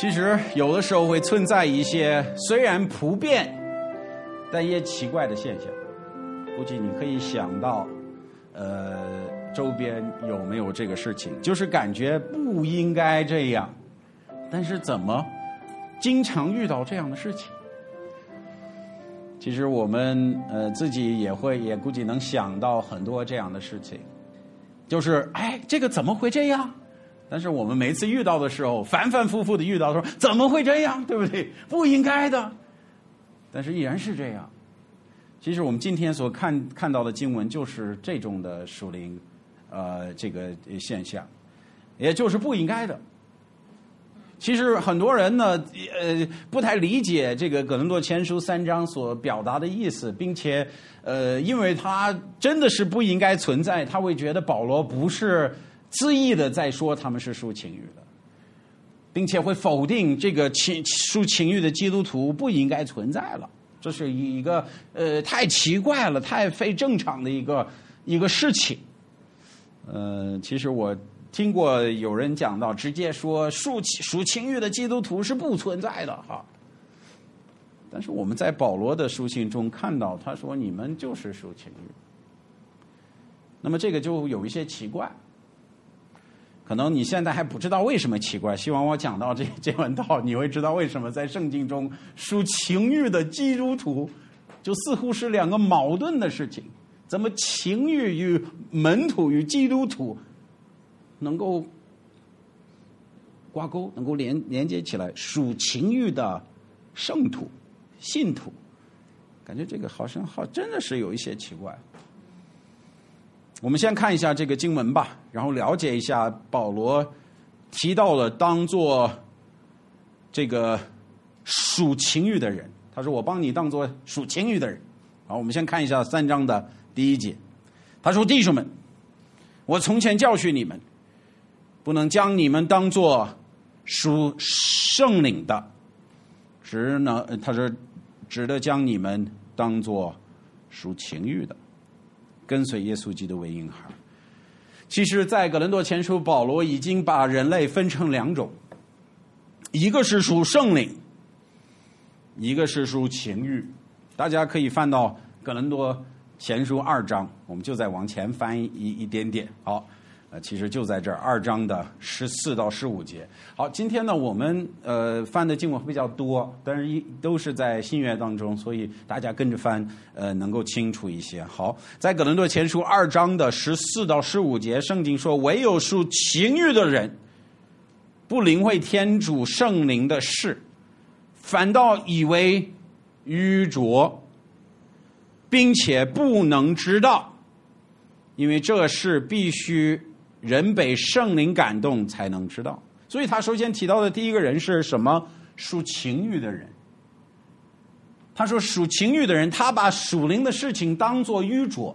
其实有的时候会存在一些虽然普遍但也奇怪的现象，估计你可以想到周边有没有这个事情，就是感觉不应该这样，但是怎么经常遇到这样的事情。其实我们自己也估计能想到很多这样的事情，就是这个怎么会这样，但是我们每次遇到的时候反反复复的遇到说怎么会这样，对不对？不应该的，但是依然是这样。其实我们今天所看到的经文就是这种的属灵这个现象，也就是不应该的。其实很多人呢不太理解这个哥林多前书3章所表达的意思，并且因为他真的是不应该存在，他会觉得保罗不是恣意的在说他们是属情欲的，并且会否定这个属情欲的基督徒不应该存在了。这是一个太奇怪了，太非正常的一个事情。其实我听过有人讲到，直接说属情欲的基督徒是不存在的哈。但是我们在保罗的书信中看到，他说你们就是属情欲。那么这个就有一些奇怪，可能你现在还不知道为什么奇怪，希望我讲到这门道，你会知道为什么在圣经中属情欲的基督徒就似乎是两个矛盾的事情。怎么情欲与门徒与基督徒能够挂钩，能够连接起来？属情欲的圣徒信徒，感觉这个好像真的是有一些奇怪。我们先看一下这个经文吧，然后了解一下保罗提到了当作这个属情欲的人，他说我帮你当作属情欲的人。好，我们先看一下3章的第1节，他说弟兄们，我从前教训你们，不能将你们当作属圣灵的，他说只得将你们当作属情欲的，跟随耶稣基督为婴孩。其实在哥林多前书，保罗已经把人类分成2种，一个是属圣灵，一个是属情欲。大家可以翻到哥林多前书2章，我们就再往前翻一点点。好，其实就在这2章的14到15节。好，今天呢我们翻的经文比较多，但是都是在新约当中，所以大家跟着翻能够清楚一些。好，在哥林多前书2章的14到15节，圣经说唯有属情欲的人不领会天主圣灵的事，反倒以为愚拙，并且不能知道，因为这事必须人被圣灵感动才能知道。所以他首先提到的第一个人是什么？属情欲的人。他说属情欲的人，他把属灵的事情当作愚拙。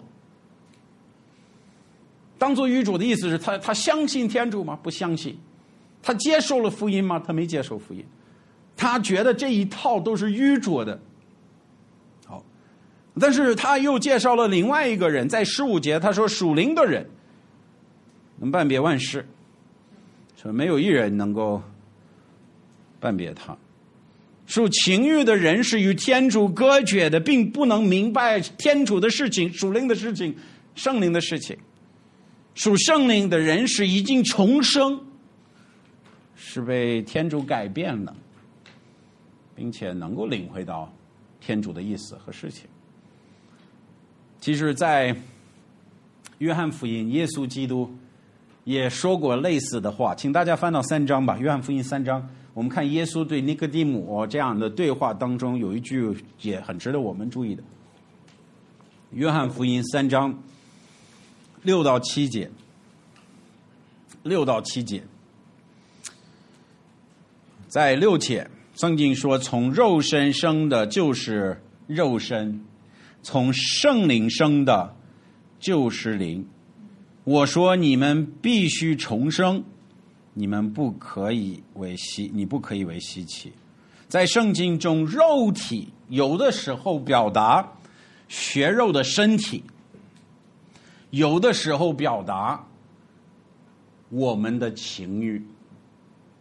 当作愚拙的意思是他相信天主吗？不相信。他接受了福音吗？他没接受福音。他觉得这一套都是愚拙的。好，但是他又介绍了另外一个人，在15节他说属灵的人能判别万事，说没有一人能够判别他。属情欲的人是与天主隔绝的，并不能明白天主的事情、属灵的事情、圣灵的事情。属圣灵的人是已经重生，是被天主改变了，并且能够领会到天主的意思和事情。其实在约翰福音，耶稣基督也说过类似的话，请大家翻到3章吧，约翰福音3章，我们看耶稣对尼哥底母这样的对话当中，有一句也很值得我们注意的。约翰福音3章6到7节，6到7节，在6节，圣经说从肉身生的就是肉身，从圣灵生的就是灵。我说你们必须重生，你不可以为稀奇。在圣经中，肉体有的时候表达血肉的身体，有的时候表达我们的情欲。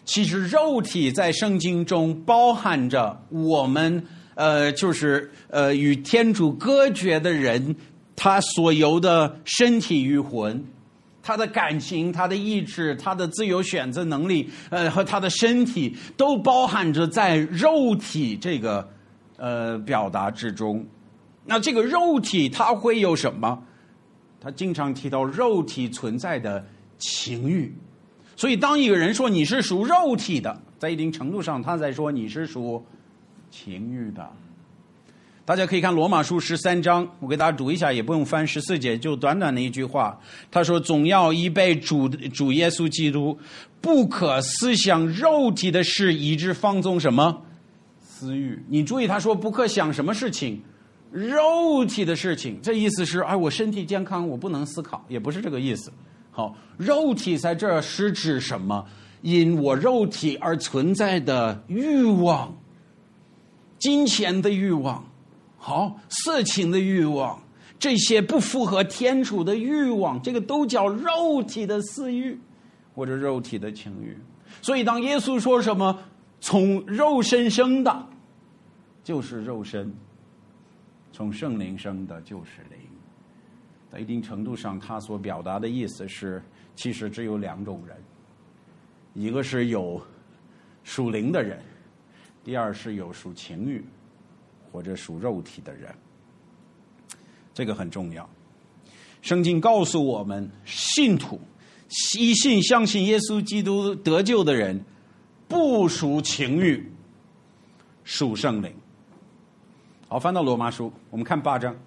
其实肉体在圣经中包含着我们与天主隔绝的人，他所有的身体与魂，他的感情，他的意志，他的自由选择能力，和他的身体都包含着在肉体这个表达之中。那这个肉体它会有什么？他经常提到肉体存在的情欲。所以当一个人说你是属肉体的，在一定程度上他在说你是属情欲的。大家可以看罗马书13章，我给大家读一下，也不用翻14节，就短短的一句话。他说总要依背主耶稣基督，不可思想肉体的事，以致放纵什么私欲。你注意他说不可想什么事情，肉体的事情，这意思是我身体健康，我不能思考，也不是这个意思。好，肉体在这儿是指什么？因我肉体而存在的欲望，金钱的欲望，好，色情的欲望，这些不符合天主的欲望，这个都叫肉体的私欲或者肉体的情欲。所以当耶稣说什么从肉身生的就是肉身，从圣灵生的就是灵。在一定程度上他所表达的意思是，其实只有两种人，一个是有属灵的人，第二是有属情欲或者属肉体的人。这个很重要。圣经告诉我们，信徒一信相信耶稣基督得救的人，不属情欲，属圣灵。好，翻到罗马书，我们看8章。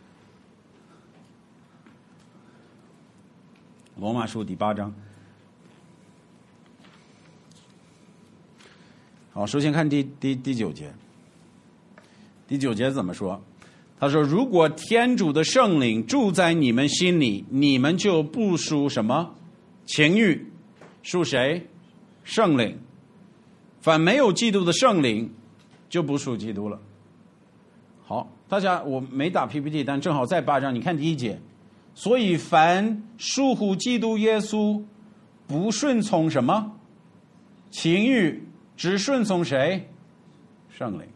罗马书第8章。好，首先看第9节。第9节怎么说？他说如果天主的圣灵住在你们心里，你们就不属什么情欲，属谁？圣灵。凡没有基督的圣灵就不属基督了。好，大家我没打 PPT， 但正好在8章，你看第1节。所以凡属乎基督耶稣，不顺从什么情欲，只顺从谁？圣灵。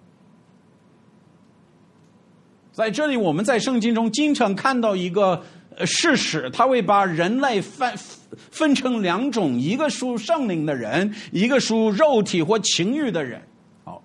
在这里我们在圣经中经常看到一个事实，他会把人类分成两种，一个属圣灵的人，一个属肉体或情欲的人。好，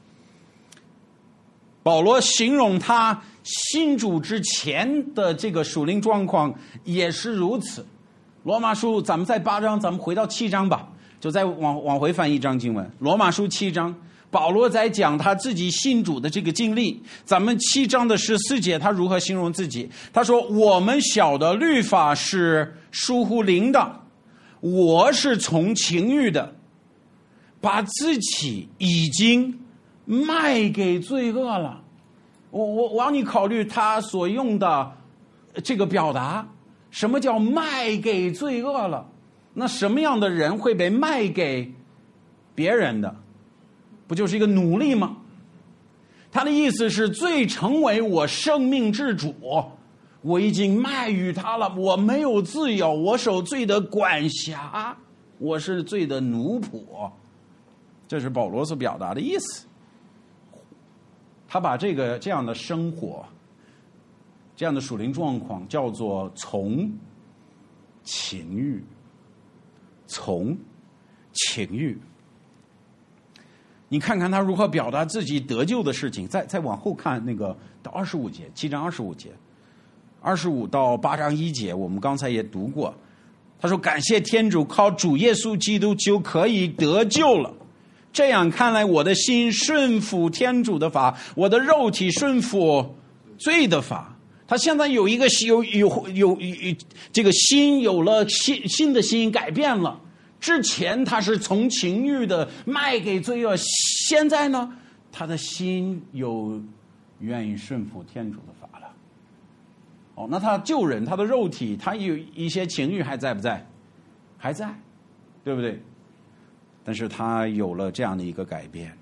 保罗形容他信主之前的这个属灵状况也是如此。罗马书咱们在8章，咱们回到7章吧，就再往回翻一章经文。罗马书7章，保罗在讲他自己信主的这个经历。咱们7章的14节他如何形容自己？他说我们晓得律法是属乎灵的，我是从情欲的，把自己已经卖给罪恶了。我让你考虑他所用的这个表达，什么叫卖给罪恶了？那什么样的人会被卖给别人的？不就是一个奴隶吗？他的意思是罪成为我生命之主，我已经卖于他了，我没有自由，我受罪的管辖，我是罪的奴仆。这是保罗所表达的意思。他把这样的生活，这样的属灵状况叫做从情欲，从情欲。你看看他如何表达自己得救的事情。再往后看那个到25节，7章25节，25到8章1节，我们刚才也读过。他说感谢天主，靠主耶稣基督就可以得救了。这样看来，我的心顺服天主的法，我的肉体顺服罪的法。他现在有一个有这个心有了新的心改变了。之前他是从情欲的卖给罪恶，现在呢，他的心有愿意顺服天主的法了。哦，那他救人，他的肉体，他有一些情欲还在不在？还在，对不对？但是他有了这样的一个改变。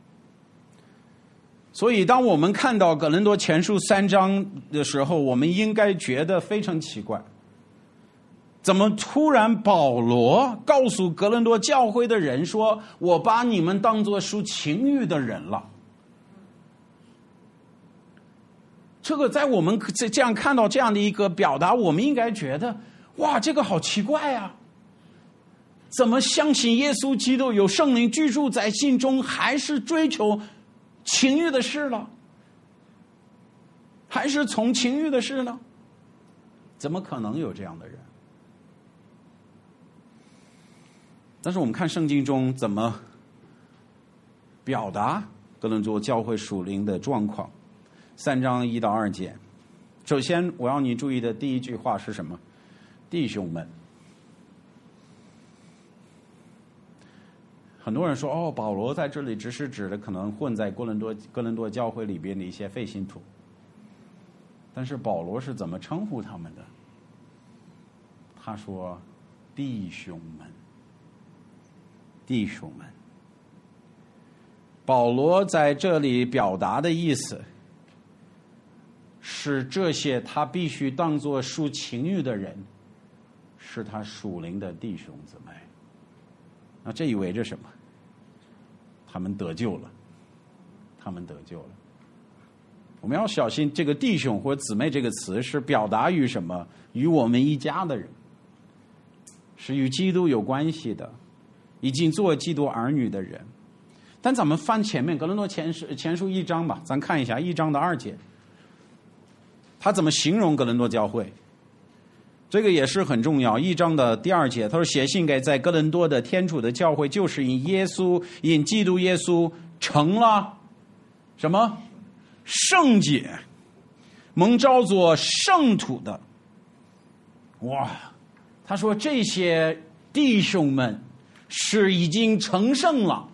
所以当我们看到哥林多前书3章的时候，我们应该觉得非常奇怪。 怎么突然保罗告诉哥林多教会的人说，我把你们当作属情欲的人了？这个在我们这样看到这样的一个表达，我们应该觉得，哇，这个好奇怪啊！怎么相信耶稣基督有圣灵居住在心中，还是追求情欲的事了？还是从情欲的事呢？怎么可能有这样的人？但是我们看圣经中怎么表达哥林多教会属灵的状况。3章1到2节，首先我要你注意的第一句话是什么？弟兄们。很多人说，保罗在这里只是指的可能混在哥林多教会里边的一些废信徒。但是保罗是怎么称呼他们的？他说弟兄们，弟兄们。保罗在这里表达的意思是，这些他必须当作属情欲的人是他属灵的弟兄姊妹。那这意味着什么？他们得救了，他们得救了。我们要小心，这个弟兄或姊妹这个词是表达于什么？与我们一家的人，是与基督有关系的，已经做基督儿女的人。但咱们翻前面哥林多前书1章吧，咱看一下1章的2节，他怎么形容哥林多教会？这个也是很重要。1章的第2节，他说：“写信给在哥林多的天主的教会，就是因基督耶稣成了什么？圣洁，蒙召做圣徒的。”哇！他说这些弟兄们是已经成圣了，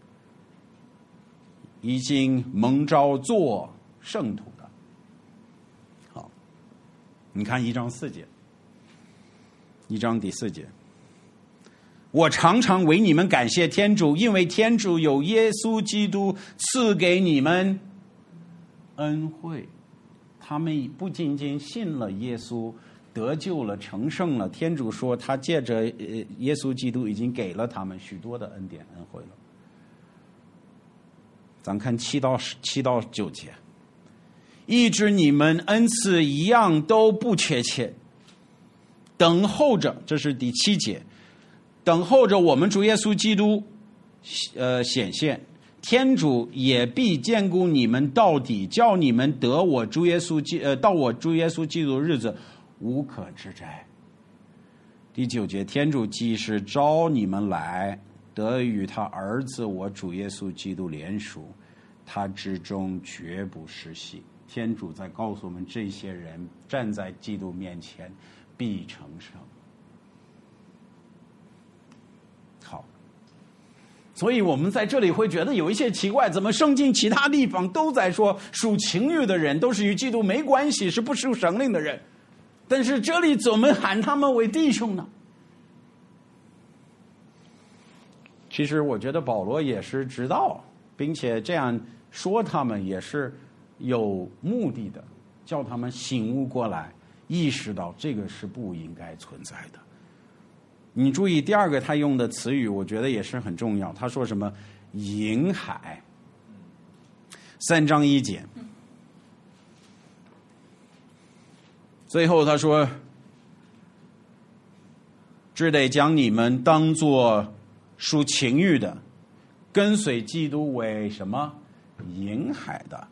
已经蒙召做圣徒的。好，你看1章4节，1章第4节，我常常为你们感谢天主，因为天主有耶稣基督赐给你们恩惠。他们不仅仅信了耶稣，得救了，成圣了，天主说他借着耶稣基督已经给了他们许多的恩典恩惠了。咱看7到9节，一直你们恩赐一样都不缺欠，等候着，这是第7节，等候着我们主耶稣基督显现，天主也必眷顾你们到底，叫你们得到我主耶稣基督的日子无可指摘。第9节，天主既是召你们来，得与他儿子我主耶稣基督联属，他之中绝不失信。天主在告诉我们，这些人站在基督面前必成圣。好，所以我们在这里会觉得有一些奇怪，怎么圣经其他地方都在说属情欲的人都是与基督没关系，是不属神灵的人，但是这里怎么喊他们为弟兄呢？其实我觉得保罗也是知道，并且这样说他们也是有目的的，叫他们醒悟过来，意识到这个是不应该存在的。你注意第2个他用的词语，我觉得也是很重要。他说什么？淫海。3章1节，最后他说，只得将你们当作属情欲的，跟随基督为什么？淫海的。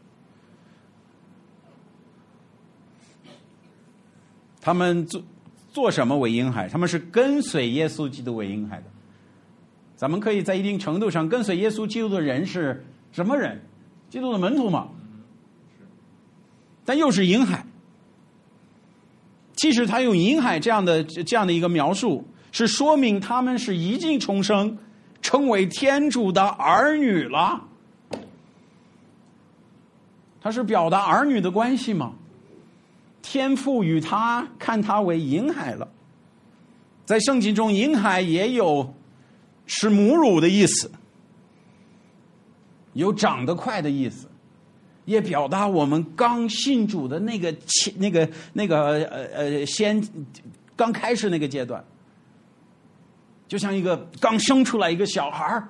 他们做什么为婴孩？他们是跟随耶稣基督为婴孩的。咱们可以在一定程度上跟随耶稣基督的人是什么人？基督的门徒嘛。但又是婴孩。其实他用婴孩这样的一个描述，是说明他们是已经重生，成为天主的儿女了。他是表达儿女的关系吗？天父与他看他为婴孩了。在圣经中，婴孩也有吃母乳的意思，有长得快的意思，也表达我们刚信主的先刚开始那个阶段，就像一个刚生出来一个小孩儿。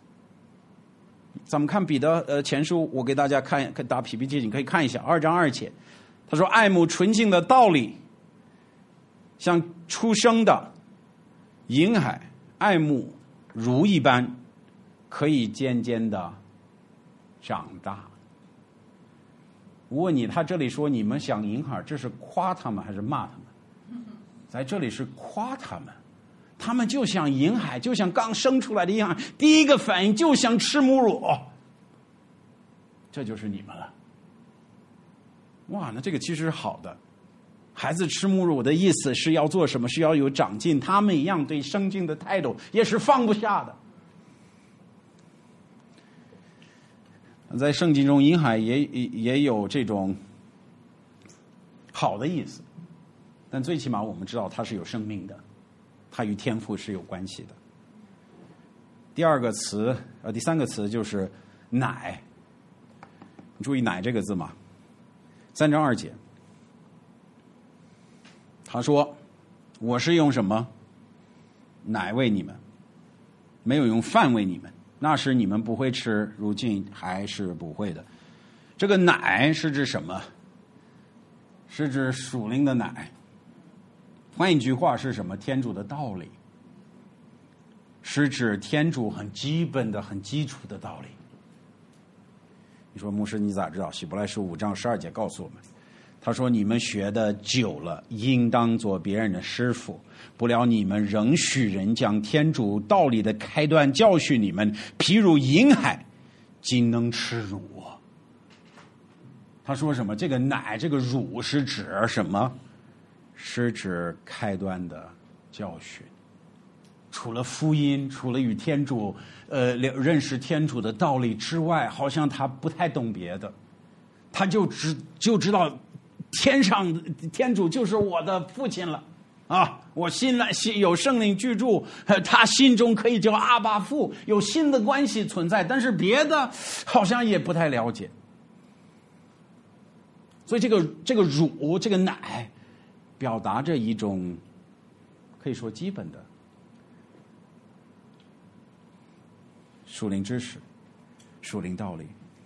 咱们看彼得前书，我给大家看打 PPT， 你可以看一下2章2节，他说：“爱慕纯净的道理，像出生的婴孩爱慕乳一般，可以渐渐的长大。”我问你，他这里说你们像婴孩，这是夸他们还是骂他们？在这里是夸他们，他们就像婴孩，就像刚生出来的婴孩，第一个反应就像吃母乳，这就是你们了。哇，那这个其实是好的。孩子吃母乳的意思是要做什么？是要有长进。他们一样对圣经的态度也是放不下的。在圣经中，婴孩也有这种好的意思，但最起码我们知道它是有生命的，它与天赋是有关系的。第三个词就是奶。你注意奶这个字嘛，3章2节，他说：“我是用什么奶喂你们，没有用饭喂你们。那时你们不会吃，如今还是不会的。”这个奶是指什么？是指属灵的奶。换一句话是什么？天主的道理，是指天主很基本的、很基础的道理。你说牧师你咋知道？希伯来书5章12节告诉我们，他说：“你们学的久了，应当做别人的师傅。不料你们仍许人将天主道理的开端教训你们，譬如婴孩，今能吃乳。”他说什么？这个奶，这个乳是指什么？是指开端的教训。除了福音，除了与天主认识天主的道理之外，好像他不太懂别的。他就知道天主就是我的父亲了啊！我有圣灵居住，他心中可以叫阿爸父，有新的关系存在，但是别的好像也不太了解。所以这个乳，这个奶，表达着一种可以说基本的属灵知识、属灵道理。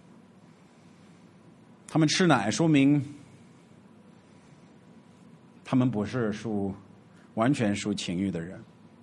他们吃奶，说明他们不是完全属情欲的人。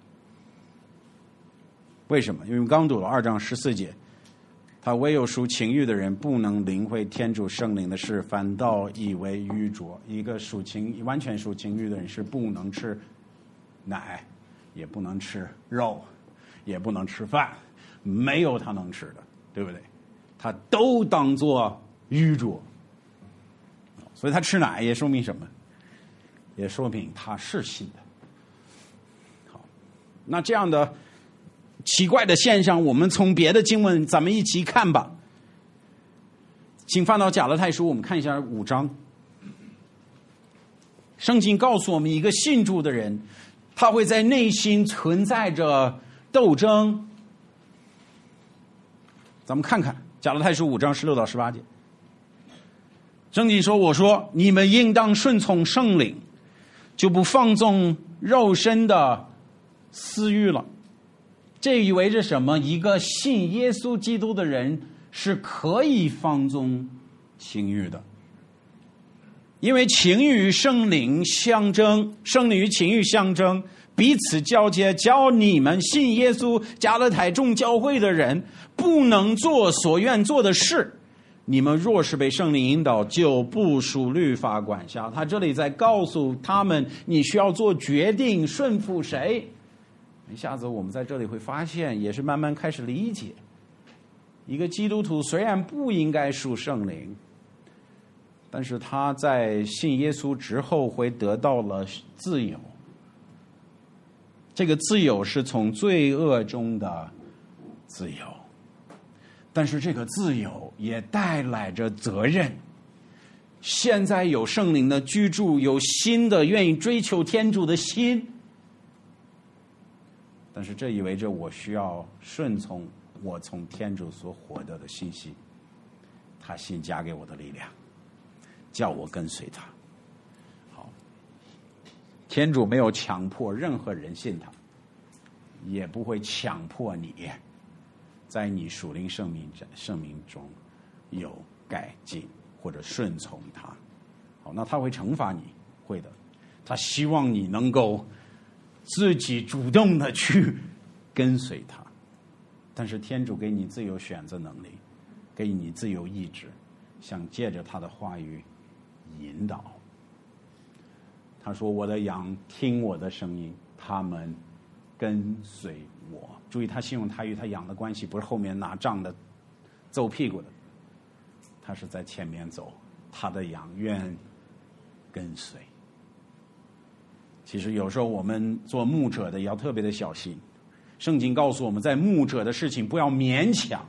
为什么？因为刚读了2章14节，他唯有属情欲的人不能领会天主圣灵的事，反倒以为愚拙。一个完全属情欲的人是不能吃奶，也不能吃肉，也不能吃饭，没有他能吃的，对不对？他都当作愚拙。所以他吃奶也说明什么？也说明他是信的。好，那这样的奇怪的现象，我们从别的经文咱们一起看吧。请翻到加拉太书，我们看一下5章。圣经告诉我们，一个信主的人，他会在内心存在着斗争。咱们看看加拉太书5章16到18节。圣经说：“我说，你们应当顺从圣灵，就不放纵肉身的私欲了。”这意味着什么？一个信耶稣基督的人是可以放纵情欲的，因为情欲与圣灵相争，圣灵与情欲相争，彼此交接，叫你们信耶稣加勒太众教会的人不能做所愿做的事。你们若是被圣灵引导，就不属律法管辖。他这里在告诉他们，你需要做决定，顺服谁。一下子我们在这里会发现，也是慢慢开始理解，一个基督徒虽然不应该属圣灵，但是他在信耶稣之后会得到了自由。这个自由是从罪恶中的自由，但是这个自由也带来着责任。现在有圣灵的居住，有新的愿意追求天主的心，但是这意味着我需要顺从我从天主所获得的信息，他新加给我的力量，叫我跟随他。好， 天主没有强迫任何人信他，也不会强迫你在你属灵生命中有改进或者顺从他。好，那他会惩罚你，会的。他希望你能够自己主动的去跟随他，但是天主给你自由选择能力，给你自由意志，想借着他的话语引导。他说我的羊听我的声音，他们跟随我。注意，他形容他与他羊的关系不是后面拿杖的揍屁股的，他是在前面走，他的羊愿跟随。其实有时候我们做牧者的也要特别的小心，圣经告诉我们在牧者的事情不要勉强。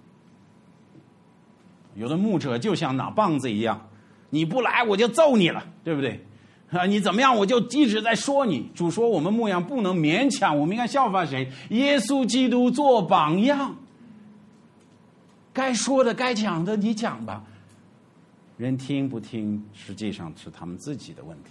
有的牧者就像拿棒子一样，你不来我就揍你了，对不对？你怎么样我就一直在说你。主说我们牧羊不能勉强，我们应该效法谁？耶稣基督做榜样。该说的该讲的你讲吧，人听不听实际上是他们自己的问题。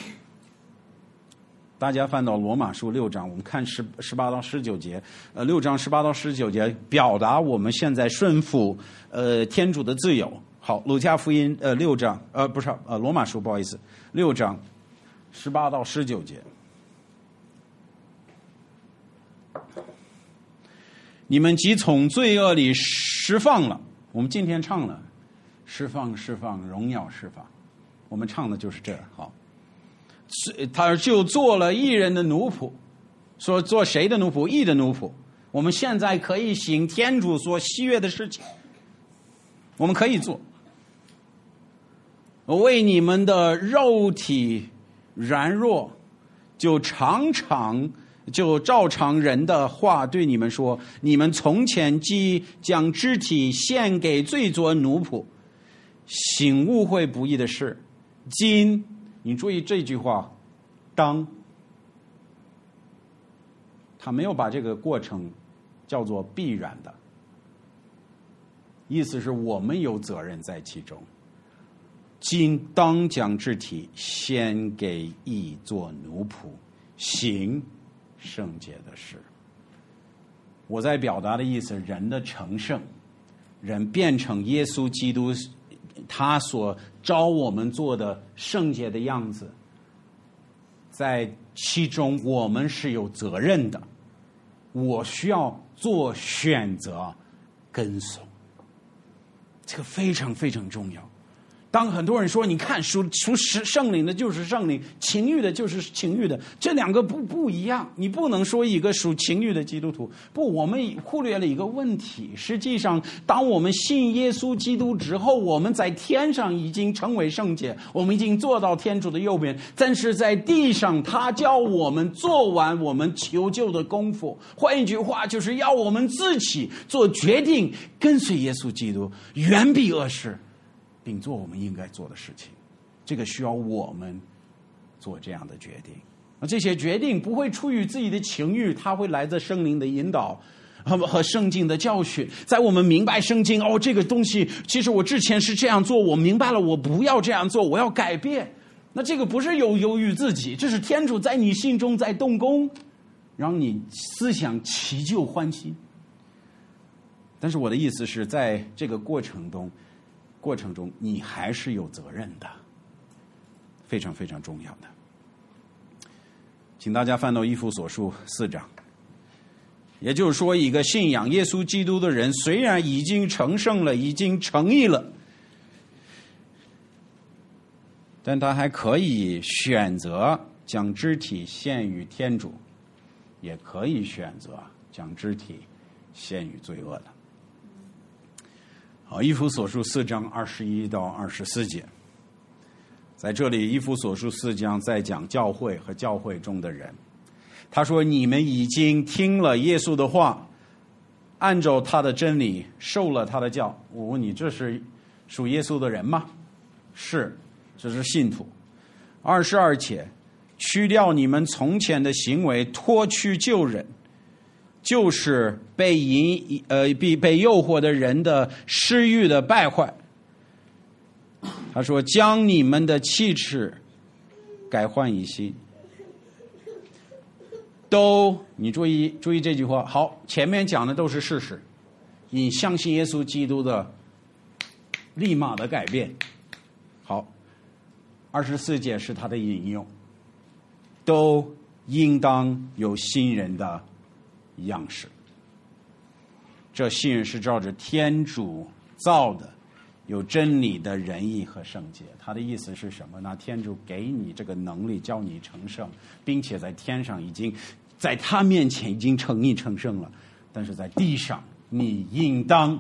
大家翻到罗马书6章，我们看18到19节，6章18到19节表达我们现在顺服天主的自由。好，路加福音6章不是罗马书，不好意思，6章18到19节。你们既从罪恶里释放了，我们今天唱了释放荣耀释放，我们唱的就是这。好，他就做了义人的奴仆。说做谁的奴仆？义的奴仆。我们现在可以行天主所喜悦的事情，我们可以做。为你们的肉体软弱，就照常人的话对你们说，你们从前既将肢体献给罪作奴仆，行误会不义的事，今你注意这句话，当他没有把这个过程叫做必然的，意思是我们有责任在其中。今当将肢体献给义做奴仆，行圣洁的事。我在表达的意思，人的成圣，人变成耶稣基督他所召我们做的圣洁的样子，在其中我们是有责任的，我需要做选择跟随，这个非常非常重要。当很多人说你看属圣灵的就是圣灵，情欲的就是情欲的，这两个不一样。你不能说一个属情欲的基督徒，不，我们忽略了一个问题。实际上当我们信耶稣基督之后，我们在天上已经成为圣洁，我们已经坐到天主的右边，但是在地上他叫我们做完我们求救的功夫。换一句话，就是要我们自己做决定，跟随耶稣基督，远避恶事，并做我们应该做的事情。这个需要我们做这样的决定。这些决定不会出于自己的情欲，它会来自圣灵的引导和圣经的教训。在我们明白圣经，这个东西其实我之前是这样做，我明白了，我不要这样做，我要改变。那这个不是由于自己，这是天主在你心中在动工，让你思想祈救欢喜。但是我的意思是在这个过程中你还是有责任的，非常非常重要的。请大家翻到以弗所书4章。也就是说，一个信仰耶稣基督的人，虽然已经成圣了，已经成义了，但他还可以选择将肢体献于天主，也可以选择将肢体献于罪恶的。好，以弗所书4章21到24节，在这里以弗所书4章在讲教会和教会中的人。他说，你们已经听了耶稣的话，按照他的真理受了他的教。我问你，这是属耶稣的人吗？是，这是信徒。22节，去掉你们从前的行为，脱去旧人，就是被诱惑的人的私欲的败坏。他说，将你们的气质改换一新， 你注意这句话。好，前面讲的都是事实，你相信耶稣基督的立马的改变。好，24节是他的引用，都应当有新人的样式。这新人是照着天主造的，有真理的仁义和圣洁。他的意思是什么呢？天主给你这个能力，叫你成圣，并且在天上已经在他面前已经成义成圣了，但是在地上你应当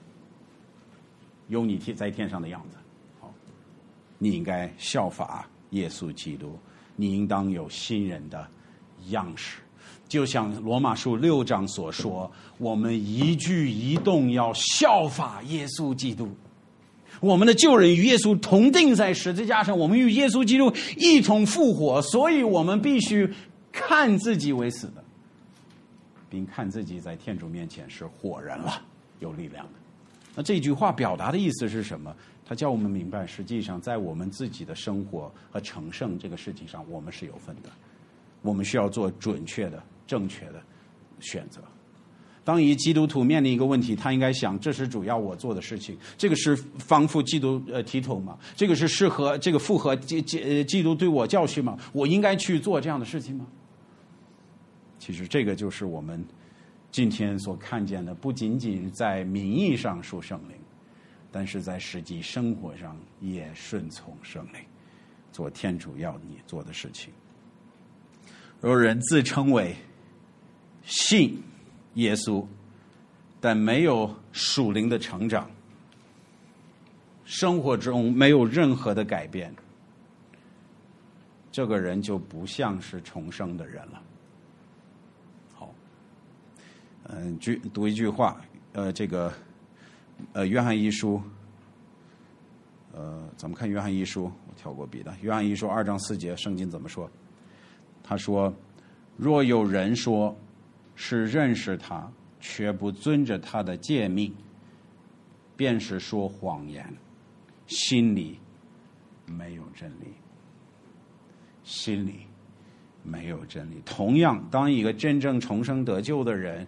有你在天上的样子。好，你应该效法耶稣基督，你应当有新人的样式。就像罗马书6章所说，我们一举一动要效法耶稣基督。我们的旧人与耶稣同钉在十字架上，我们与耶稣基督一同复活，所以我们必须看自己为死的，并看自己在天主面前是活人了，有力量的。那这句话表达的意思是什么？他叫我们明白，实际上在我们自己的生活和成圣这个事情上，我们是有份的，我们需要做准确的正确的选择。当一基督徒面临一个问题，他应该想，这是主要我做的事情，这个是方符基督体统吗？这个是适合这个符合基督对我教训吗？我应该去做这样的事情吗？其实这个就是我们今天所看见的，不仅仅在名义上属圣灵，但是在实际生活上也顺从圣灵，做天主要你做的事情。若人自称为信耶稣，但没有属灵的成长，生活中没有任何的改变，这个人就不像是重生的人了。好，读一句话，约翰一书，怎么看约翰一书？我跳过笔的。约翰一书2章4节，圣经怎么说？他说：若有人说是认识他，却不遵着他的诫命，便是说谎言，心里没有真理。心里没有真理。同样，当一个真正重生得救的人，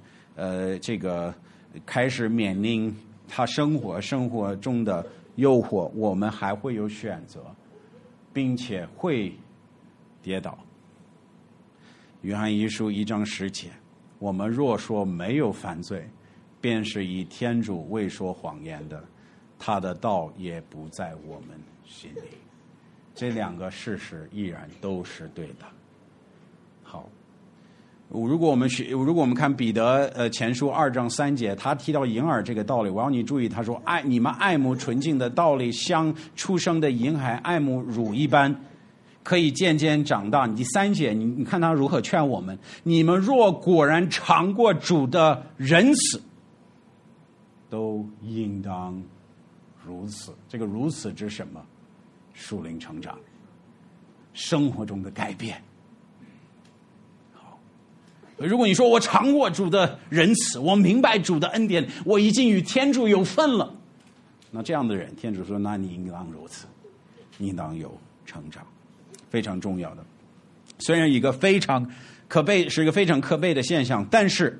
开始面临他生活中的诱惑，我们还会有选择，并且会跌倒。约翰一书1章10节，我们若说没有犯罪，便是以天主未说谎言的，他的道也不在我们心里。这两个事实依然都是对的。好，如果我们看彼得前书2章3节，他提到银耳这个道理，我要你注意，他说你们爱慕纯净的道理，像出生的婴孩爱慕乳一般，可以渐渐长大。第3节，你看他如何劝我们：你们若果然尝过主的仁慈，都应当如此。这个如此指什么？属灵成长，生活中的改变。好，如果你说我尝过主的仁慈，我明白主的恩典，我已经与天主有份了，那这样的人，天主说，那你应当如此，你应当有成长，非常重要的。虽然一个非常可悲，是一个非常可悲的现象，但是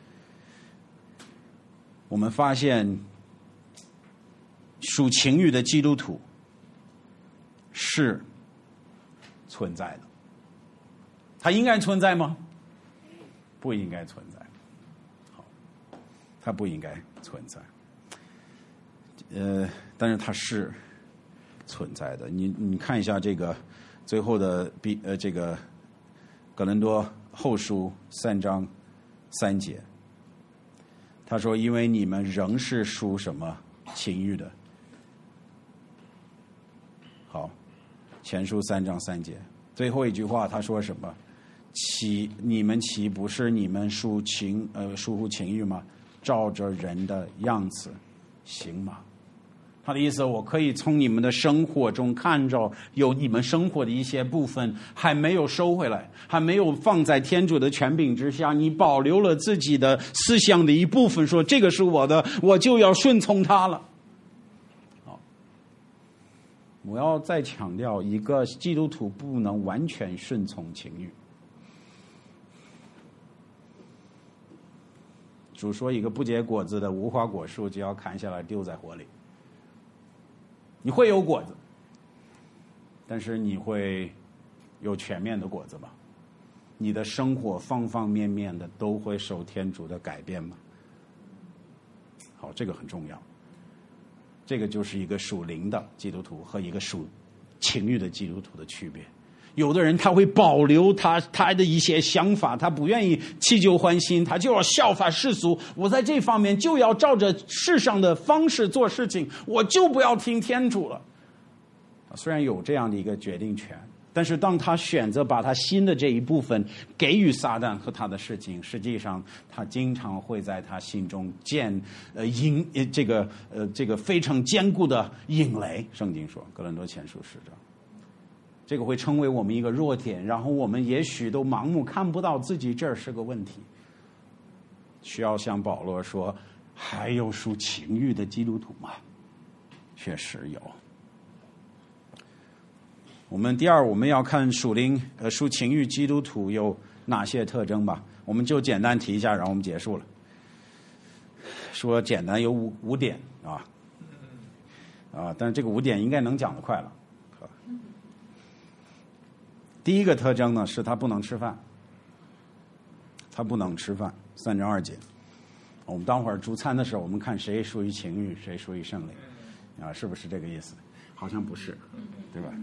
我们发现属情欲的基督徒是存在的。它应该存在吗？不应该存在。好，它不应该存在。但是它是存在的。你看一下这个最后的这个哥林多后书3章3节，他说：因为你们仍是属什么情欲的。好，前书3章3节最后一句话他说什么？你们岂不是你们属乎情欲吗？照着人的样子行吗？他的意思，我可以从你们的生活中看着有你们生活的一些部分还没有收回来，还没有放在天主的权柄之下，你保留了自己的思想的一部分，说这个是我的，我就要顺从他了。好，我要再强调，一个基督徒不能完全顺从情欲。 主说一个不结果子的无花果树就要砍下来丢在火里。你会有果子，但是你会有全面的果子吗？你的生活方方面面的都会受天主的改变吗？好，这个很重要。这个就是一个属灵的基督徒和一个属情欲的基督徒的区别。有的人他会保留他的一些想法，他不愿意弃旧换新，他就要效法世俗，我在这方面就要照着世上的方式做事情，我就不要听天主了。虽然有这样的一个决定权，但是当他选择把他心的这一部分给予撒旦和他的事情，实际上他经常会在他心中这个非常坚固的引雷。圣经说哥林多前书10章，这个会成为我们一个弱点，然后我们也许都盲目看不到自己这是个问题，需要像保罗说，还有属情欲的基督徒吗？确实有。我们第二，我们要看属情欲基督徒有哪些特征吧。我们就简单提一下，然后我们结束了。说简单有五点但是这个5点应该能讲得快了。第一个特征呢是他不能吃饭，他不能吃饭，3章2节。我们当会儿主餐的时候，我们看谁属于情欲，谁属于圣灵，是不是这个意思？好像不是，对吧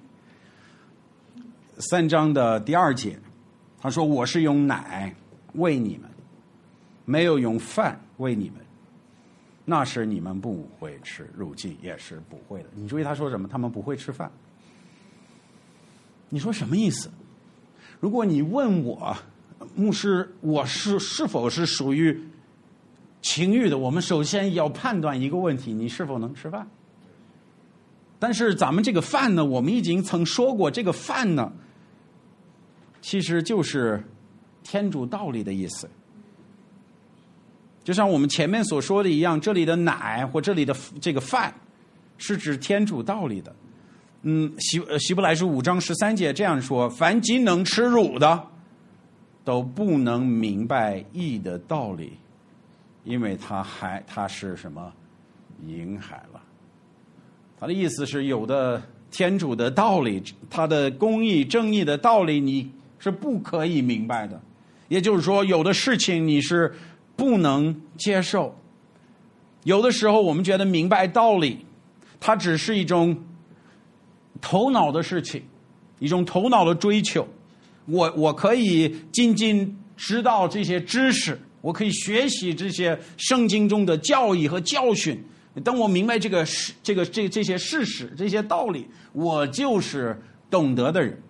？3章的第2节，他说：“我是用奶喂你们，没有用饭喂你们，那时你们不会吃，如今也是不会的。”你注意他说什么？他们不会吃饭。你说什么意思？如果你问我，牧师，我是否是属于情欲的，我们首先要判断一个问题：你是否能吃饭？但是咱们这个饭呢，我们已经曾说过，这个饭呢，其实就是天主道理的意思。就像我们前面所说的一样，这里的奶或这里的这个饭是指天主道理的。希伯来书5章13节这样说：凡既能吃乳的，都不能明白义的道理，因为他是什么婴孩了。他的意思是，有的天主的道理，他的公义正义的道理，你是不可以明白的。也就是说，有的事情你是不能接受。有的时候我们觉得明白道理，它只是一种头脑的事情，一种头脑的追求。我可以仅仅知道这些知识，我可以学习这些圣经中的教义和教训。当我明白这些事实、这些道理，我就是懂得的人。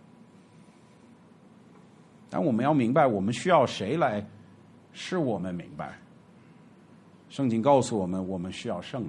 但我们要明白，我们需要谁来使我们明白？圣经告诉我们，我们需要圣灵，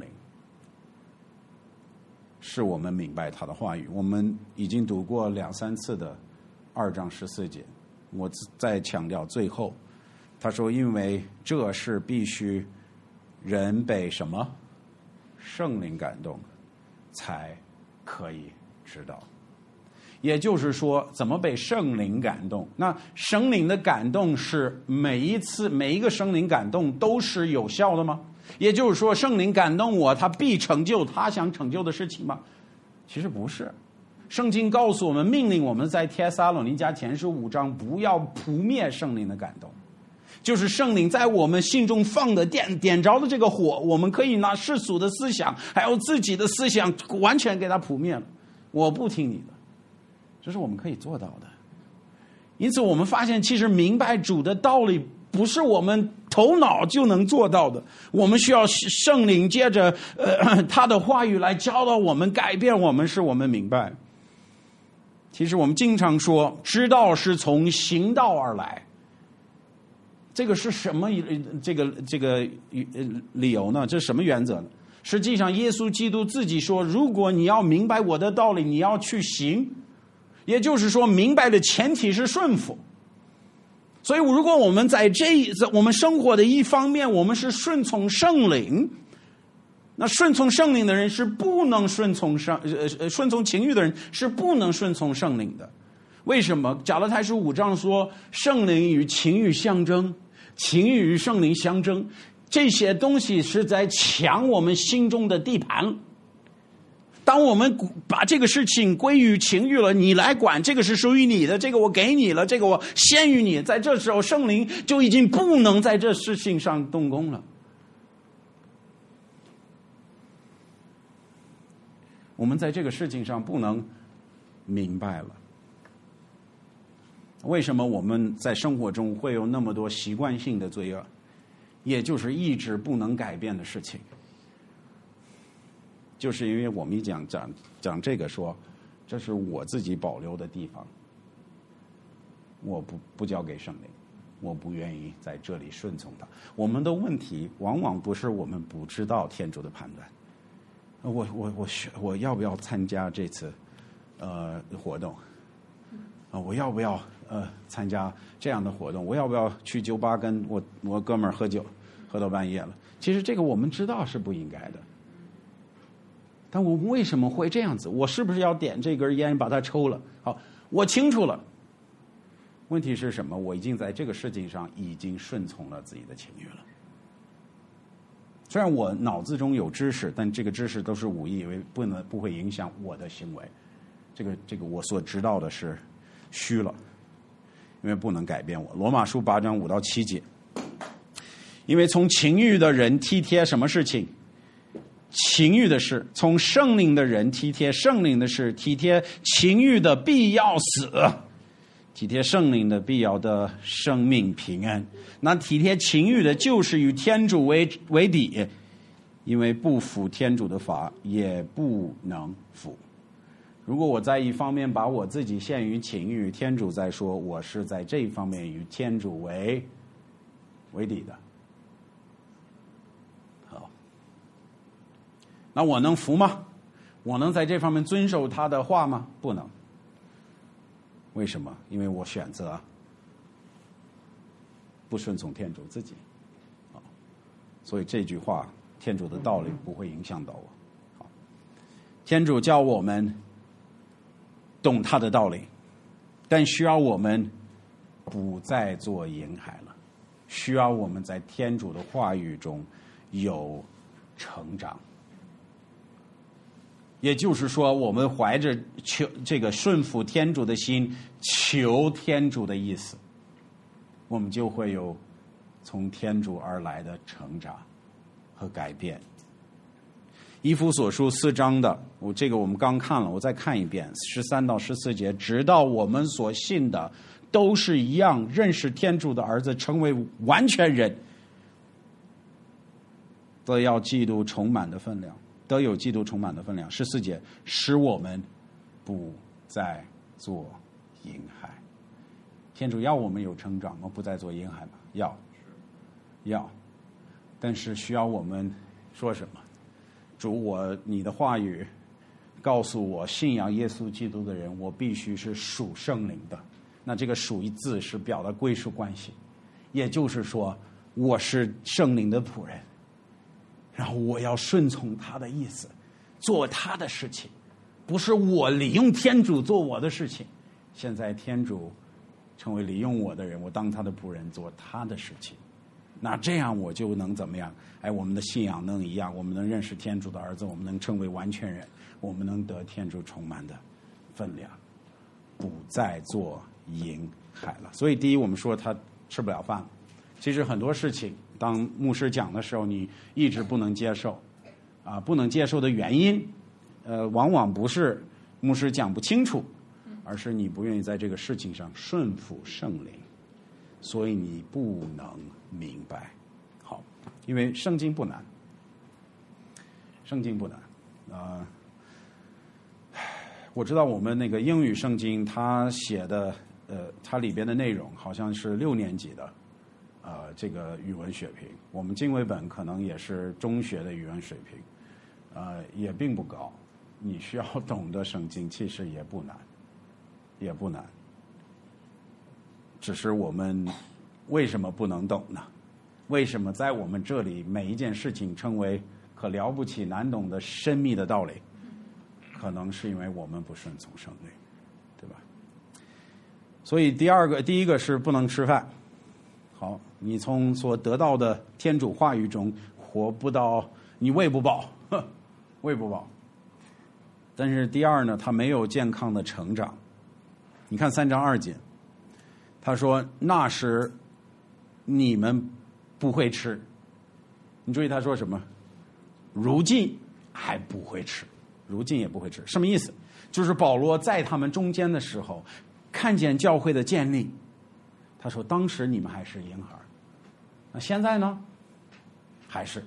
使我们明白他的话语。我们已经读过2、3次的2章14节，我再强调最后，他说，因为这是必须人被什么圣灵感动才可以知道。也就是说，怎么被圣灵感动？那圣灵的感动是每一个圣灵感动都是有效的吗？也就是说，圣灵感动我，他必成就他想成就的事情吗？其实不是。圣经告诉我们，命令我们在帖撒罗尼迦前书5章不要扑灭圣灵的感动。就是圣灵在我们心中放的点着的这个火，我们可以拿世俗的思想还有自己的思想完全给它扑灭了。我不听你的，这是我们可以做到的。因此我们发现，其实明白主的道理不是我们头脑就能做到的，我们需要圣灵借着他的话语来教导我们，改变我们，使我们明白。其实我们经常说，知道是从行道而来。这个是什么这个理由呢？这是什么原则呢？实际上耶稣基督自己说，如果你要明白我的道理，你要去行。也就是说，明白的前提是顺服。所以如果我们在我们生活的一方面，我们是顺从圣灵，那顺从圣灵的人是不能顺从情欲的人是不能顺从圣灵的。为什么？加拉太书5章说，圣灵与情欲相争， 情欲与圣灵相争，这些东西是在抢我们心中的地盘。当我们把这个事情归于情欲了，你来管，这个是属于你的，这个我给你了，这个我先于你，在这时候圣灵就已经不能在这事情上动工了。我们在这个事情上不能明白了，为什么我们在生活中会有那么多习惯性的罪恶，也就是意志不能改变的事情，就是因为我们一讲这个说，这是我自己保留的地方，我不交给圣灵，我不愿意在这里顺从他。我们的问题往往不是我们不知道天主的判断。我要不要参加这次活动啊？我要不要参加这样的活动？我要不要去酒吧跟我哥们儿喝酒，喝到半夜了？其实这个我们知道是不应该的，但我们为什么会这样子？我是不是要点这根烟把它抽了？好，我清楚了。问题是什么？我已经在这个事情上已经顺从了自己的情欲了。虽然我脑子中有知识，但这个知识都是无意，因为不会影响我的行为。这个我所知道的是虚了，因为不能改变我。罗马书8章5到7节，因为从情欲的人体贴什么事情？情欲的事；从圣灵的人体贴圣灵的事，体贴情欲的必要死，体贴圣灵的必要的生命平安。那体贴情欲的，就是与天主为敌，因为不服天主的法，也不能服。如果我在一方面把我自己陷于情欲，天主在说我是在这一方面与天主为敌的。好，那我能服吗？我能在这方面遵守他的话吗？不能。为什么？因为我选择不顺从天主自己，所以这句话，天主的道理不会影响到我。天主叫我们懂他的道理，但需要我们不再做婴孩了，需要我们在天主的话语中有成长。也就是说，我们怀着这个顺服天主的心，求天主的意思，我们就会有从天主而来的成长和改变。以弗所书4章的，我们刚看了，我再看一遍13到14节，直到我们所信的都是一样，认识天主的儿子，成为完全人，都要基督充满的分量。都有基督充满的分量。14节，使我们不再做婴孩。天主要我们有成长吗？不再做婴孩吗？要，但是需要我们说什么？主，你的话语告诉我，信仰耶稣基督的人，我必须是属圣灵的。那这个属一字是表达归属关系，也就是说，我是圣灵的仆人。然后我要顺从他的意思，做他的事情，不是我利用天主做我的事情。现在天主成为利用我的人，我当他的仆人，做他的事情。那这样我就能怎么样？我们的信仰能一样，我们能认识天主的儿子，我们能成为完全人，我们能得天主充满的分量，不再做婴孩了。所以第一，我们说他吃不了饭。其实很多事情，当牧师讲的时候，你一直不能接受，不能接受的原因，往往不是牧师讲不清楚，而是你不愿意在这个事情上顺服圣灵，所以你不能明白。好，因为圣经不难，我知道我们那个英语圣经，它写的，它里边的内容好像是6年级的。这个语文水平，我们经纬本可能也是中学的语文水平，也并不高。你需要懂得圣经，其实也不难，只是我们为什么不能懂呢？为什么在我们这里每一件事情称为可了不起、难懂的深密的道理？可能是因为我们不顺从圣灵，对吧？所以第一个是不能吃饭。好， 你从所得到的天主话语中活不到，你喂不饱，喂不饱。但是第二呢，他没有健康的成长。你看3章2节，他说那时你们不会吃。你注意他说什么？如今还不会吃，如今也不会吃。什么意思？就是保罗在他们中间的时候，看见教会的建立，他说当时你们还是婴孩，那现在呢？还是。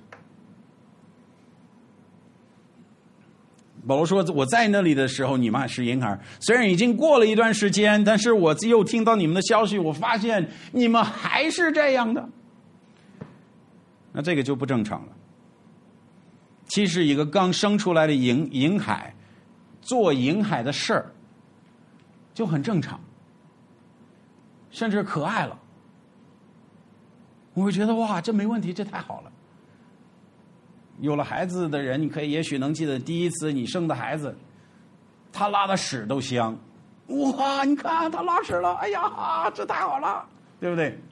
保罗说我在那里的时候你们还是婴孩，虽然已经过了一段时间，但是我又听到你们的消息，我发现你们还是这样的。那这个就不正常了。其实一个刚生出来的婴孩做婴孩的事儿就很正常，甚至可爱了。我会觉得哇，这没问题，这太好了。有了孩子的人，你可以也许能记得第一次你生的孩子，他拉的屎都香，哇，你看他拉屎了，哎呀，这太好了，对不对？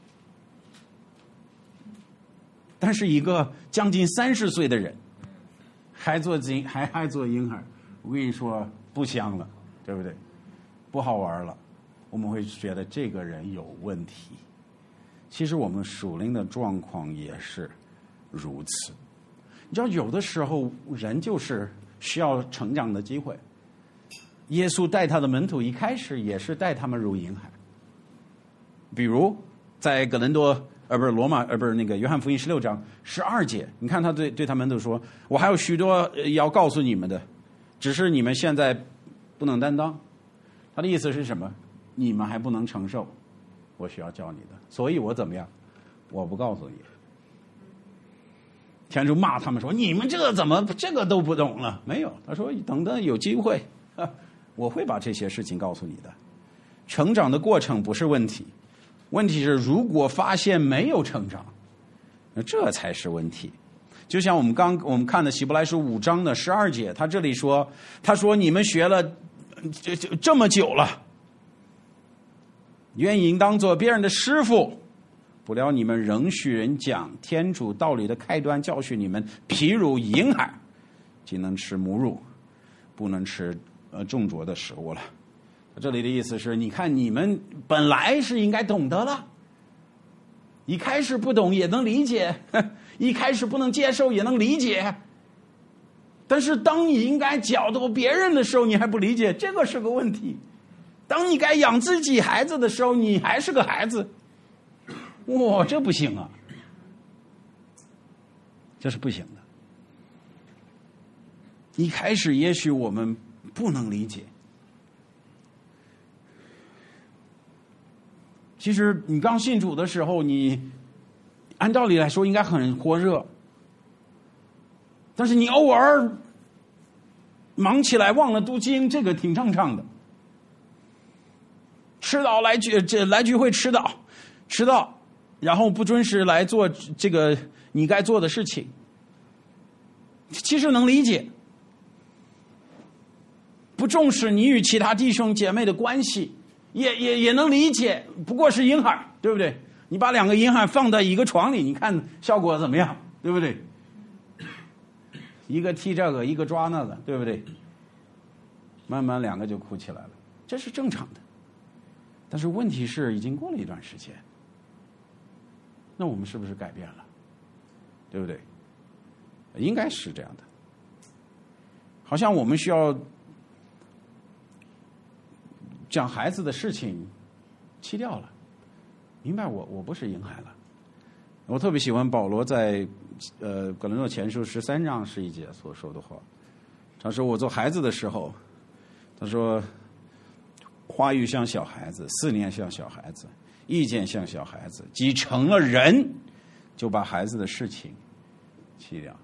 但是一个将近30岁的人还做婴孩，我跟你说不香了，对不对？不好玩了，我们会觉得这个人有问题。其实我们属灵的状况也是如此。你知道有的时候人就是需要成长的机会。耶稣带他的门徒一开始也是带他们如婴孩。比如在哥林多约翰福音16章12节，你看他对他门徒说，我还有许多要告诉你们的，只是你们现在不能担当。他的意思是什么？你们还不能承受我需要教你的，所以我怎么样？我不告诉你。天主骂他们说，你们这怎么这个都不懂了？没有，他说等等有机会我会把这些事情告诉你的。成长的过程不是问题，问题是如果发现没有成长，那这才是问题。就像我们看的希伯来书5章的12节，他这里说，他说你们学了这么久了，愿应当做别人的师傅，不料你们仍许人讲天主道理的开端，教训你们，譬如婴孩，仅能吃母乳，不能吃重浊的食物了。这里的意思是，你看你们本来是应该懂得了，一开始不懂也能理解，一开始不能接受也能理解，但是当你应该教导别人的时候，你还不理解，这个是个问题。当你该养自己孩子的时候，你还是个孩子，哇，这不行啊，这是不行的。一开始也许我们不能理解，其实你刚信主的时候，你按道理来说应该很火热，但是你偶尔忙起来忘了读经，这个挺正常的。迟到来聚会迟到，然后不准时来做这个你该做的事情，其实能理解。不重视你与其他弟兄姐妹的关系，也能理解，不过是婴孩，对不对？你把2个婴孩放在一个床里，你看效果怎么样，对不对？一个踢这个，一个抓那个，对不对？慢慢2个就哭起来了，这是正常的。但是问题是已经过了一段时间，那我们是不是改变了？对不对？应该是这样的。好像我们需要讲孩子的事情弃掉了，明白我不是婴孩了。我特别喜欢保罗在哥林多前书13章11节所说的话。他说我做孩子的时候，他说话语像小孩子，思念像小孩子，意见像小孩子，既成了人，就把孩子的事情弃掉。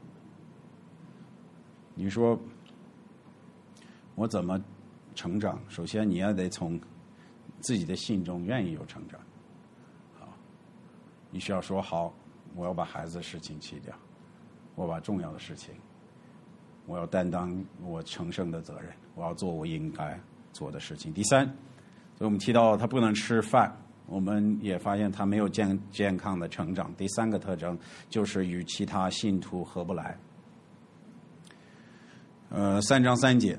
你说我怎么成长？首先你要得从自己的心中愿意有成长。好，你需要说好，我要把孩子的事情弃掉，我把重要的事情，我要担当我承受的责任，我要做我应该做的事情。第三，所以我们提到他不能吃饭， 我们也发现他没有健康的成长。第三个特征就是与其他信徒合不来。3章3节，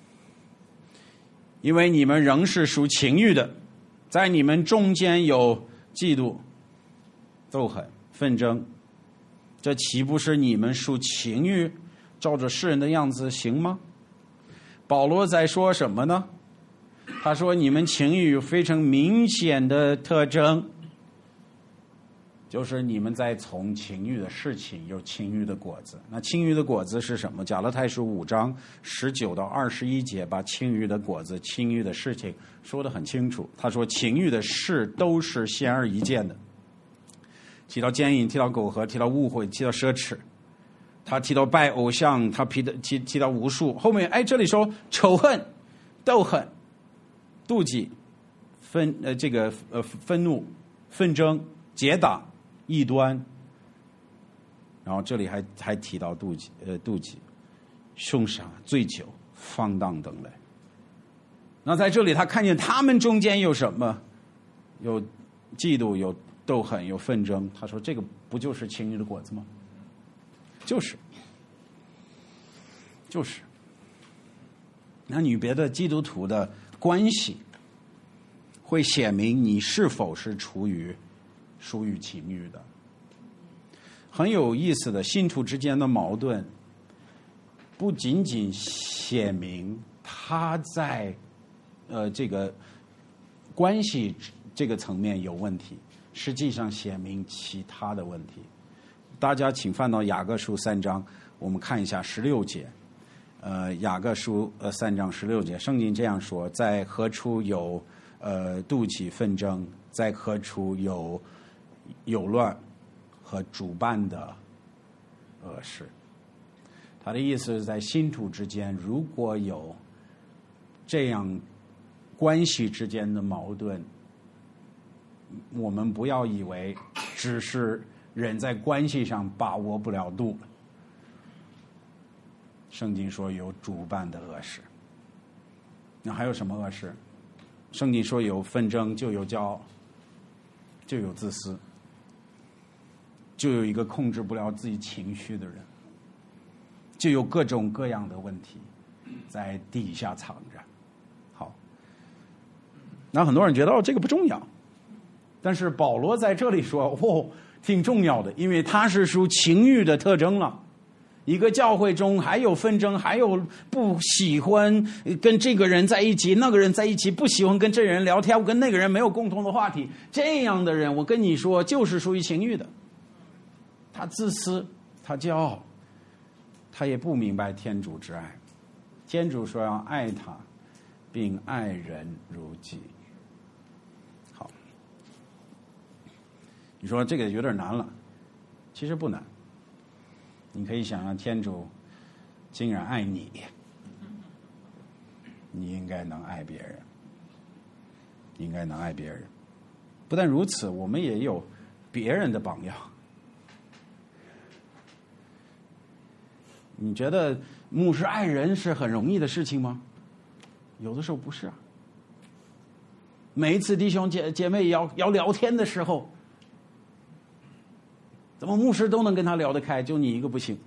因为你们仍是属情欲的，在你们中间有嫉妒、斗狠、纷争，这岂不是你们属情欲，照着世人的样子行吗？保罗在说什么呢？他说你们情欲有非常明显的特征，就是你们在从情欲的事情有情欲的果子。那情欲的果子是什么？加拉太书5章19到21节把情欲的果子、情欲的事情说得很清楚。他说情欲的事都是显而易见的，提到奸淫，提到苟合，提到误会，提到奢侈，他提到拜偶像，他提到巫术。后面这里说仇恨、斗恨、妒忌、愤怒、纷争、结党、异端，然后这里还提到妒忌、凶杀、醉酒、放荡等类。那在这里他看见他们中间有什么？有嫉妒，有斗恨，有纷争。他说这个不就是情欲的果子吗？就是那与别的基督徒的关系会显明你是否是属于情欲的。很有意思的，信徒之间的矛盾不仅仅显明他在这个关系这个层面有问题，实际上显明其他的问题。大家请翻到雅各书3章，我们看一下16节。雅各书3章16节，圣经这样说：在何处有妒忌纷争，在何处有乱和主办的恶事。他的意思是在信徒之间，如果有这样关系之间的矛盾，我们不要以为只是人在关系上把握不了度。圣经说有主办的恶事。那还有什么恶事？圣经说有纷争，就有骄傲，就有自私，就有一个控制不了自己情绪的人，就有各种各样的问题在底下藏着。好，那很多人觉得这个不重要，但是保罗在这里说挺重要的，因为它是属情欲的特征了。一个教会中还有纷争，还有不喜欢跟这个人在一起，那个人在一起，不喜欢跟这个人聊天，我跟那个人没有共同的话题，这样的人我跟你说就是属于情欲的。他自私，他骄傲，他也不明白天主之爱。天主说要爱他并爱人如己。好，你说这个有点难了，其实不难。你可以想象天主竟然爱你，你应该能爱别人，应该能爱别人。不但如此，我们也有别人的榜样。你觉得牧师爱人是很容易的事情吗？有的时候不是啊。每一次弟兄姐妹要聊天的时候，怎么牧师都能跟他聊得开，就你一个不行？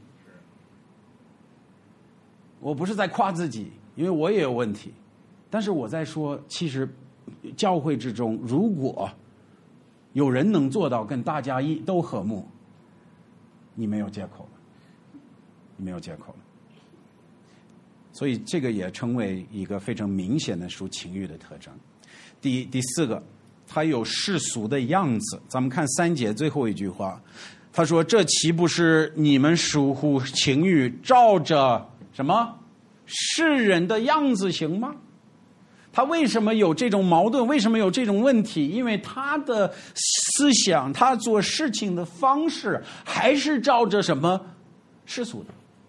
我不是在夸自己，因为我也有问题，但是我在说，其实教会之中，如果有人能做到跟大家都和睦，你没有借口了，你没有借口了。所以这个也成为一个非常明显的属情欲的特征。第四个，它有世俗的样子。咱们看3节最后一句话，他说：“这岂不是你们属乎情欲，照着什么世人的样子行吗？”他为什么有这种矛盾？为什么有这种问题？因为他的思想，他做事情的方式，还是照着什么世俗的。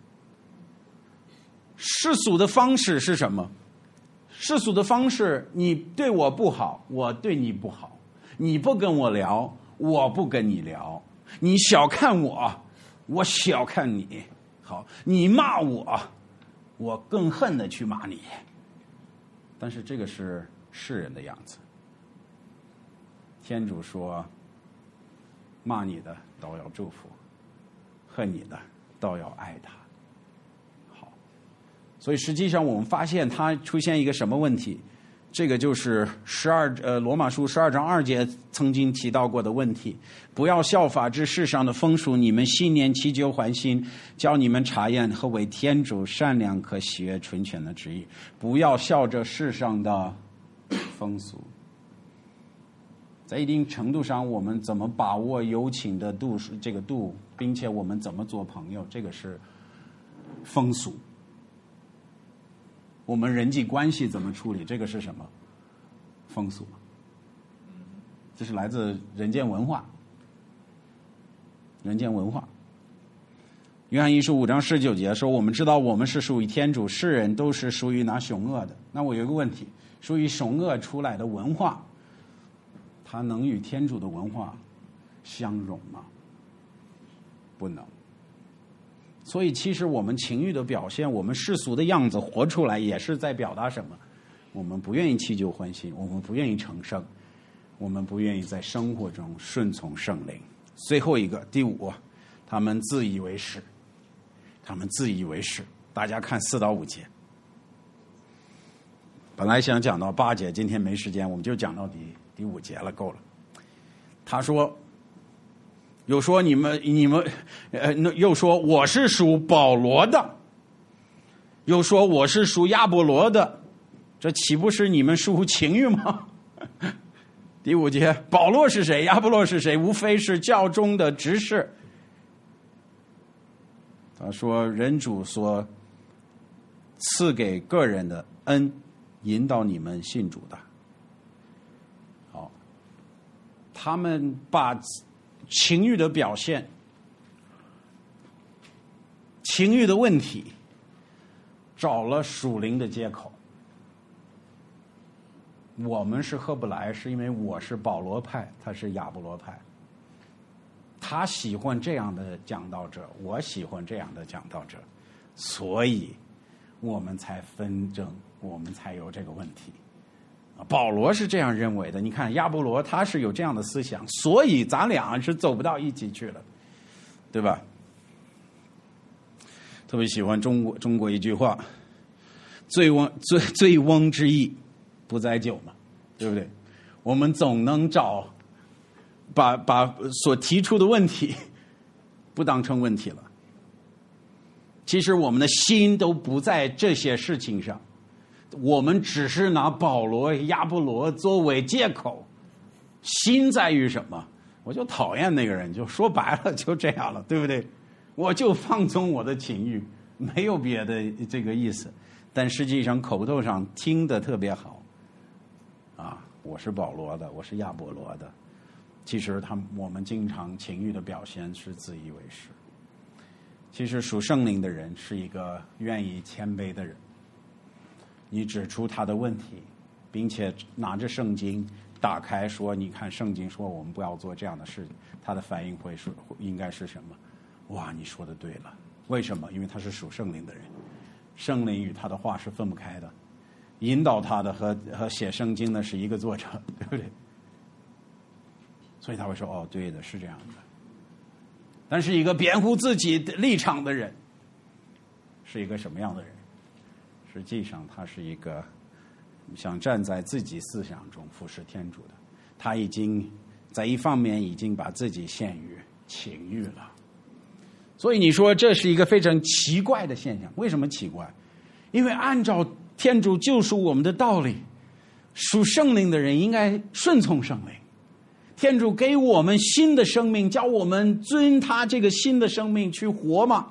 世俗的方式是什么？世俗的方式，你对我不好，我对你不好；你不跟我聊，我不跟你聊。你小看我，我小看你。好，你骂我，我更恨的去骂你。但是这个是世人的样子， 天主说，骂你的都要祝福，恨你的都要爱他。好，所以实际上我们发现它出现一个什么问题？这个就是罗马书12章2节曾经提到过的问题：不要效法这世上的风俗，你们信念祈求还心，叫你们查验何为天主善良可喜悦纯全的旨意。不要效着世上的风俗。在一定程度上，我们怎么把握友情的度，并且我们怎么做朋友，这个是风俗。我们人际关系怎么处理，这个是什么？风俗。这是来自人间文化。人间文化。约翰一书5章19节说，我们知道我们是属于天主，世人都是属于那凶恶的。那我有一个问题，属于凶恶出来的文化，它能与天主的文化相容吗？不能。所以其实我们情欲的表现，我们世俗的样子活出来，也是在表达什么？我们不愿意祈求欢心，我们不愿意成圣，我们不愿意在生活中顺从圣灵。最后一个，第5，他们自以为是。他们自以为是。大家看4到5节。本来想讲到8节，今天没时间，我们就讲到第5节了，够了。他说，又说你们又说我是属保罗的，又说我是属亚波罗的，这岂不是你们属情欲吗？第5节，保罗是谁？亚波罗是谁？无非是教中的执事。他说，人主所赐给个人的恩，引导你们信主的。好，他们把情欲的表现、情欲的问题找了属灵的借口。我们是合不来，是因为我是保罗派，他是亚波罗派。他喜欢这样的讲道者，我喜欢这样的讲道者，所以我们才纷争，我们才有这个问题。保罗是这样认为的，你看亚波罗他是有这样的思想，所以咱俩是走不到一起去了，对吧？特别喜欢中国一句话，醉翁之意不在酒嘛，对不对？我们总能找把所提出的问题不当成问题了。其实我们的心都不在这些事情上，我们只是拿保罗、亚波罗作为借口。心在于什么？我就讨厌那个人，就说白了就这样了，对不对？我就放纵我的情欲，没有别的这个意思。但实际上口头上听得特别好啊，我是保罗的，我是亚波罗的。其实我们经常情欲的表现是自以为是。其实属圣灵的人是一个愿意谦卑的人。你指出他的问题，并且拿着圣经打开说，你看圣经说我们不要做这样的事，他的反应会说应该是什么？哇，你说的对了。为什么？因为他是属圣灵的人，圣灵与他的话是分不开的，引导他的和写圣经的是一个作者，对不对？所以他会说，哦，对的，是这样的。但是一个辩护自己立场的人是一个什么样的人？实际上他是一个想站在自己思想中服侍天主的，他已经在一方面已经把自己献于情欲了。所以你说这是一个非常奇怪的现象。为什么奇怪？因为按照天主救赎我们的道理，属圣灵的人应该顺从圣灵。天主给我们新的生命，叫我们遵他这个新的生命去活嘛。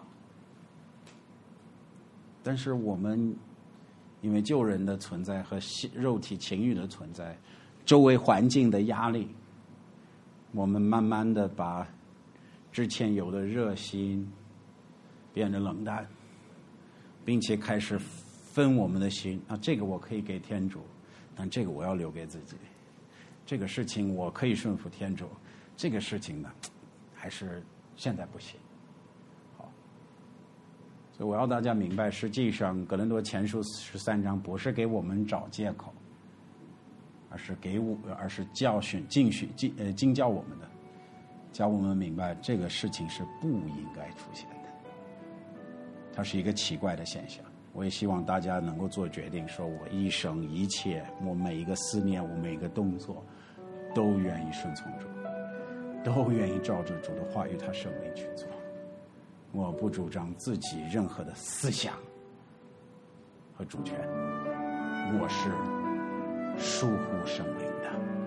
但是我们因为救人的存在和肉体情欲的存在，周围环境的压力，我们慢慢的把之前有的热心变得冷淡，并且开始分我们的心啊，这个我可以给天主，但这个我要留给自己。这个事情我可以顺服天主，这个事情呢，还是现在不行。好，所以我要大家明白，实际上格林多前书13章不是给我们找借口， 而是教训、经教我们的，教我们明白这个事情是不应该出现的。它是一个奇怪的现象。我也希望大家能够做决定，说我一生一切，我每一个思念，我每一个动作，都愿意顺从主，都愿意照着主的话语他圣灵去做。我不主张自己任何的思想和主权，我是疏忽圣灵的。